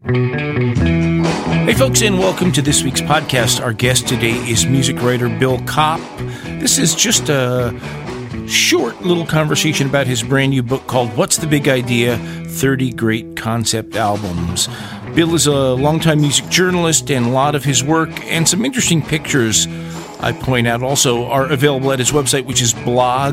Hey folks, and welcome to this week's podcast. Our guest today is music writer Bill Kopp. This is just a short little conversation about his brand new book called What's the Big Idea? 30 Great Concept Albums. Bill is a longtime music journalist, and a lot of his work and some interesting pictures, I point out, also are available at his website, which is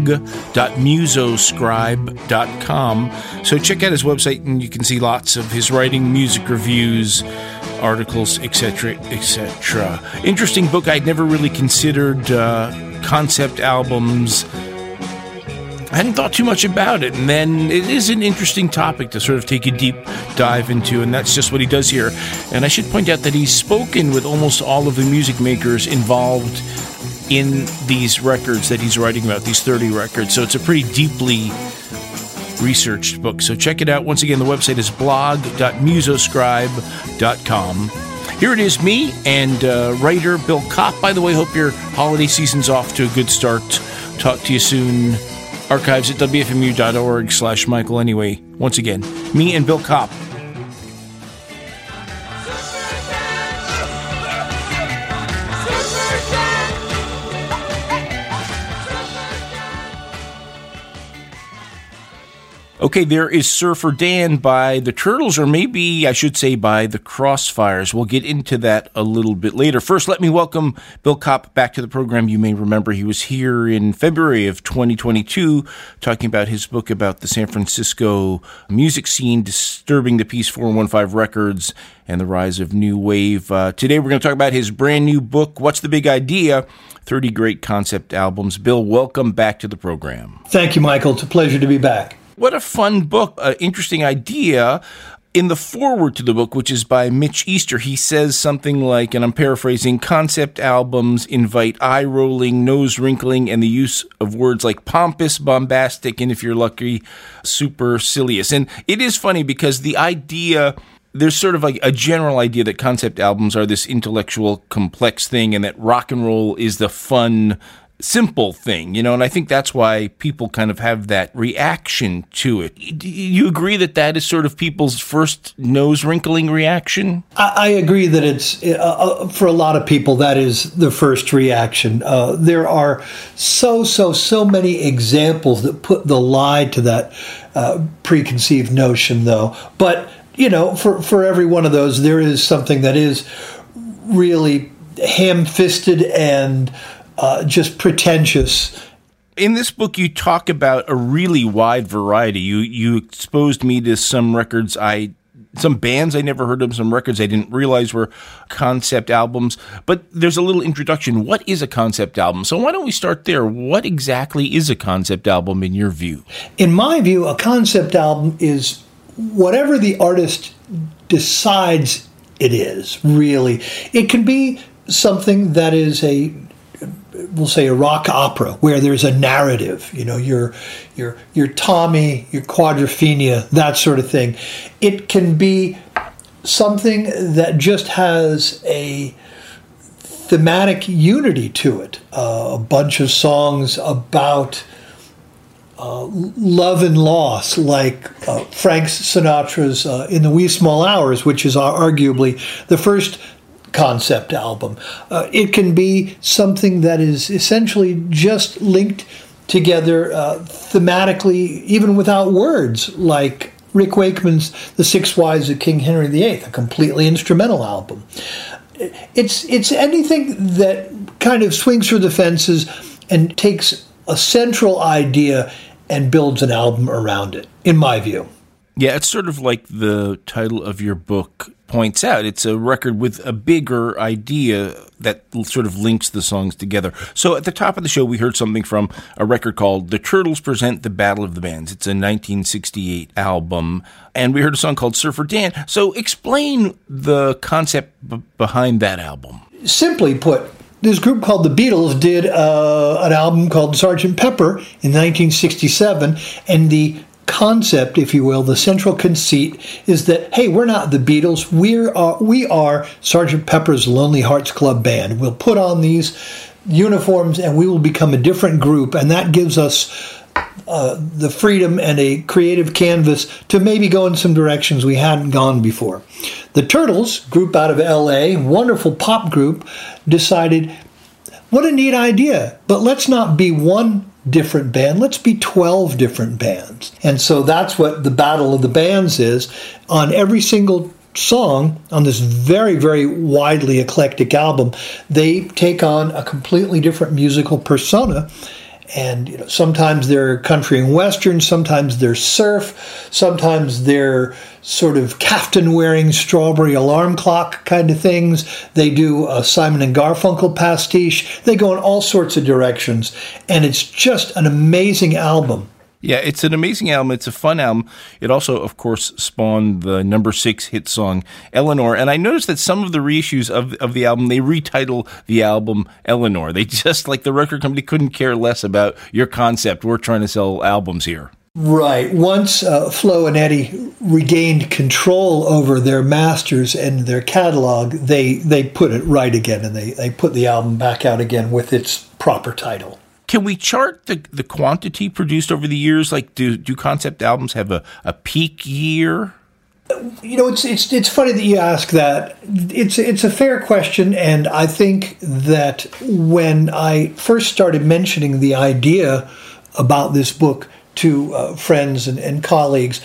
blog.musoscribe.com. So check out his website and you can see lots of his writing, music reviews, articles, etc., etc. Interesting book. I'd never really considered concept albums. I hadn't thought too much about it, and then it is an interesting topic to sort of take a deep dive into, and that's just what he does here. And I should point out that he's spoken with almost all of the music makers involved in these records that he's writing about, these 30 records, so it's a pretty deeply researched book. So check it out. Once again, the website is blog.musoscribe.com. Here it is, me and writer Bill Kopp. By the way, hope your holiday season's off to a good start. Talk to you soon. Archives at wfmu.org/Michael. Anyway, once again, me and Bill Kopp. Okay, there is Surfer Dan by the Turtles, or maybe I should say by the Crossfires. We'll get into that a little bit later. First, let me welcome Bill Kopp back to the program. You may remember he was here in February of 2022 talking about his book about the San Francisco music scene, Disturbing the Peace, 415 Records, and the rise of New Wave. Today we're going to talk about his brand new book, What's the Big Idea? 30 Great Concept Albums. Bill, welcome back to the program. Thank you, Michael. It's a pleasure to be back. What a fun book, interesting idea. In the foreword to the book, which is by Mitch Easter, he says something like, and I'm paraphrasing, concept albums invite eye-rolling, nose-wrinkling, and the use of words like pompous, bombastic, and if you're lucky, supercilious. And it is funny because the idea, there's sort of like a general idea that concept albums are this intellectual, complex thing, and that rock and roll is the fun, simple thing, you know, and I think that's why people kind of have that reaction to it. Do you agree that that is sort of people's first nose-wrinkling reaction? I agree that it's, for a lot of people, that is the first reaction. There are so many examples that put the lie to that preconceived notion, though. But, you know, for every one of those, there is something that is really ham-fisted and just pretentious. In this book, you talk about a really wide variety. You exposed me to some records some bands I never heard of, some records I didn't realize were concept albums. But there's a little introduction. What is a concept album? So why don't we start there? What exactly is a concept album in your view? In my view, a concept album is whatever the artist decides it is, really. It can be something that is we'll say a rock opera where there's a narrative, you know, your Tommy, your Quadrophenia, that sort of thing. It can be something that just has a thematic unity to it, a bunch of songs about love and loss, like Frank Sinatra's In the Wee Small Hours, which is arguably the first concept album. It can be something that is essentially just linked together thematically, even without words, like Rick Wakeman's The Six Wives of King Henry VIII, a completely instrumental album. It's anything that kind of swings through the fences and takes a central idea and builds an album around it, in my view. Yeah, it's sort of like the title of your book points out. It's a record with a bigger idea that sort of links the songs together. So at the top of the show, we heard something from a record called The Turtles Present the Battle of the Bands. It's a 1968 album. And we heard a song called Surfer Dan. So explain the concept behind that album. Simply put, this group called the Beatles did an album called Sgt. Pepper in 1967, and the concept, if you will, the central conceit is that, hey, we're not the Beatles. We are Sgt. Pepper's Lonely Hearts Club Band. We'll put on these uniforms and we will become a different group, and that gives us the freedom and a creative canvas to maybe go in some directions we hadn't gone before. The Turtles, group out of L.A., wonderful pop group, decided, what a neat idea, but let's not be one different band, let's be 12 different bands. And so that's what the Battle of the Bands is. On every single song on this very, very widely eclectic album, they take on a completely different musical persona. And sometimes they're country and western, sometimes they're surf, sometimes they're sort of caftan-wearing strawberry alarm clock kind of things. They do a Simon and Garfunkel pastiche. They go in all sorts of directions, and it's just an amazing album. Yeah, it's an amazing album. It's a fun album. It also, of course, spawned the number 6 hit song, Eleanor. And I noticed that some of the reissues of the album, they retitle the album Eleanor. They just, like the record company, couldn't care less about your concept. We're trying to sell albums here. Right. Once Flo and Eddie regained control over their masters and their catalog, they put it right again, and they put the album back out again with its proper title. Can we chart the quantity produced over the years? Like, do concept albums have a peak year? It's funny that you ask that. It's a fair question, and I think that when I first started mentioning the idea about this book to friends and colleagues,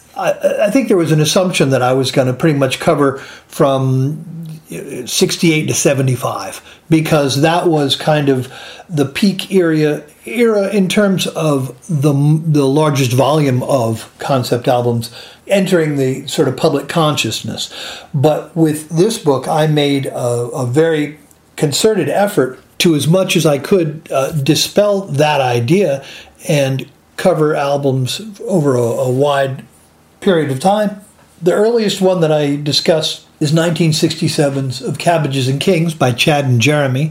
I think there was an assumption that I was going to pretty much cover from 68 to 75, because that was kind of the peak era in terms of the largest volume of concept albums entering the sort of public consciousness. But with this book, I made a very concerted effort to, as much as I could, dispel that idea and cover albums over a wide period of time. The earliest one that I discussed is 1967's Of Cabbages and Kings by Chad and Jeremy.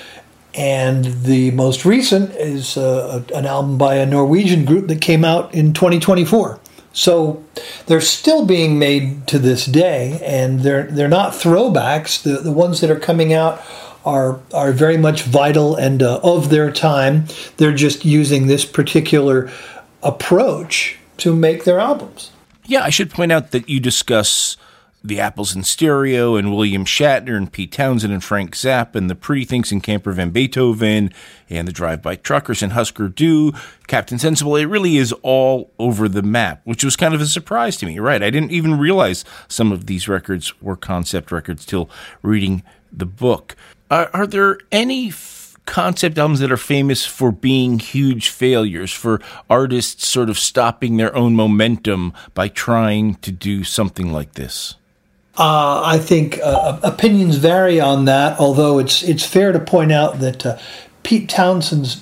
And the most recent is an album by a Norwegian group that came out in 2024. So they're still being made to this day, and they're not throwbacks. The ones that are coming out are very much vital and of their time. They're just using this particular approach to make their albums. Yeah, I should point out that you discuss the Apples in Stereo and William Shatner and Pete Townsend and Frank Zappa and the Pretty Things and Camper Van Beethoven and the Drive-By Truckers and Husker Du, Captain Sensible. It really is all over the map, which was kind of a surprise to me. Right, I didn't even realize some of these records were concept records till reading the book. Are there any concept albums that are famous for being huge failures, for artists sort of stopping their own momentum by trying to do something like this? I think opinions vary on that, although it's fair to point out that Pete Townsend's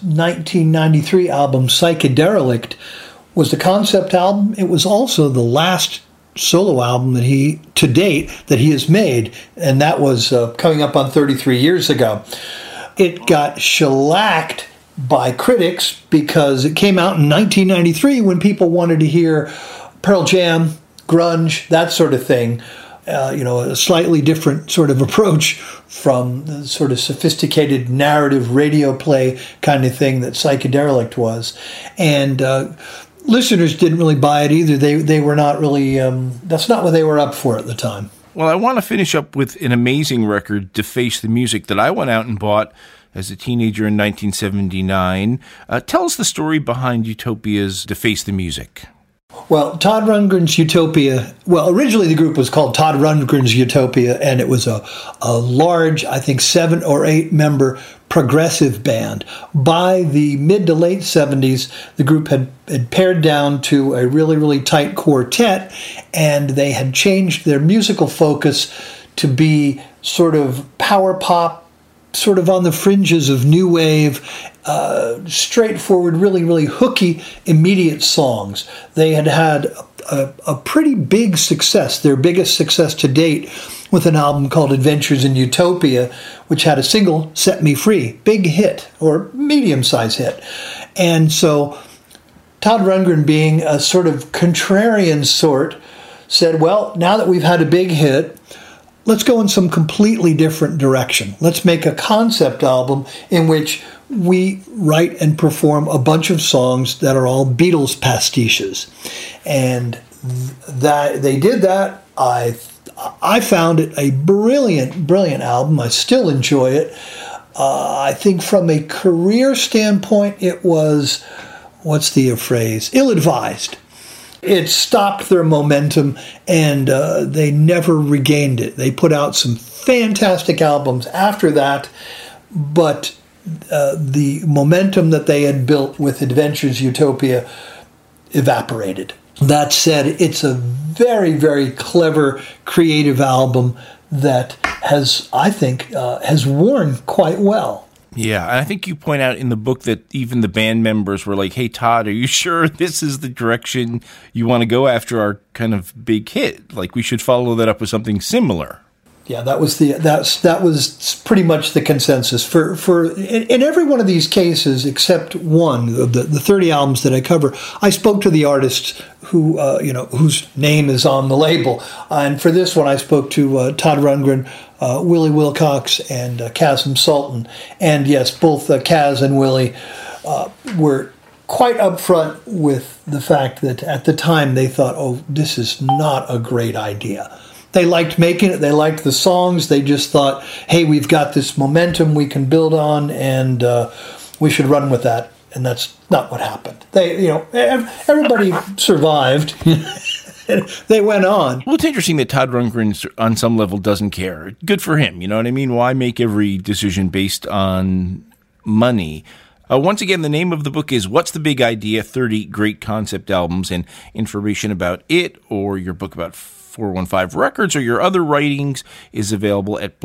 1993 album Psychedelict was the concept album. It was also the last solo album that he has made, and that was coming up on 33 years ago. It got shellacked by critics because it came out in 1993 when people wanted to hear Pearl Jam, grunge, that sort of thing. A slightly different sort of approach from the sort of sophisticated narrative radio play kind of thing that Psychedelic was. And listeners didn't really buy it either. They were not really, that's not what they were up for at the time. Well, I want to finish up with an amazing record, Deface the Music, that I went out and bought as a teenager in 1979. Tell us the story behind Utopia's Deface the Music. Well, Todd Rundgren's Utopia, originally the group was called Todd Rundgren's Utopia, and it was a large, I think 7 or 8 member progressive band. By the mid to late 70s, the group had pared down to a really, really tight quartet, and they had changed their musical focus to be sort of power pop, sort of on the fringes of new wave, straightforward, really, really hooky, immediate songs. They had a pretty big success, their biggest success to date, with an album called Adventures in Utopia, which had a single, Set Me Free, big hit, or medium-sized hit. And so Todd Rundgren, being a sort of contrarian sort, said, well, now that we've had a big hit, let's go in some completely different direction. Let's make a concept album in which we write and perform a bunch of songs that are all Beatles pastiches. And that they did that. I found it a brilliant, brilliant album. I still enjoy it. I think from a career standpoint, it was, what's the phrase, ill-advised. It stopped their momentum, and they never regained it. They put out some fantastic albums after that, but the momentum that they had built with Adventures Utopia evaporated. That said, it's a very, very clever, creative album that has, I think, has worn quite well. Yeah, and I think you point out in the book that even the band members were like, hey, Todd, are you sure this is the direction you want to go after our kind of big hit? Like, we should follow that up with something similar. Yeah, that was pretty much the consensus for in every one of these cases except one of the 30 albums that I cover. I spoke to the artists who whose name is on the label, and for this one I spoke to Todd Rundgren, Willie Wilcox, and Kazim Sultan. And yes, both Kaz and Willie were quite upfront with the fact that at the time they thought, oh, this is not a great idea. They liked making it. They liked the songs. They just thought, hey, we've got this momentum we can build on, and we should run with that. And that's not what happened. Everybody survived. They went on. Well, it's interesting that Todd Rundgren, on some level, doesn't care. Good for him. You know what I mean? Why make every decision based on money? Once again, the name of the book is What's the Big Idea? 30 Great Concept Albums, and information about it or your book about 415 Records or your other writings is available at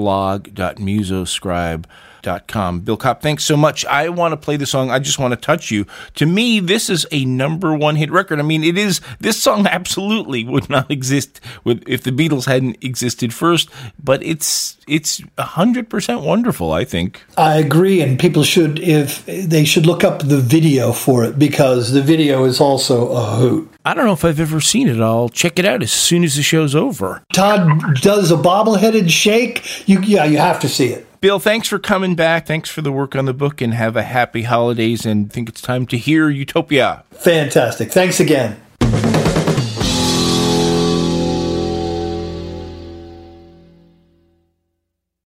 blog.musoscribe.com. Bill Kopp, thanks so much. I want to play the song, I Just Want to Touch You. To me, this is a number one hit record. I mean, it is. This song absolutely would not exist if the Beatles hadn't existed first, but it's 100% wonderful, I think. I agree, and people should look up the video for it, because the video is also a hoot. I don't know if I've ever seen it. I'll check it out as soon as the show's over. Todd does a bobbleheaded shake. You have to see it. Bill, thanks for coming back. Thanks for the work on the book, and have a happy holidays, and think it's time to hear Utopia. Fantastic. Thanks again.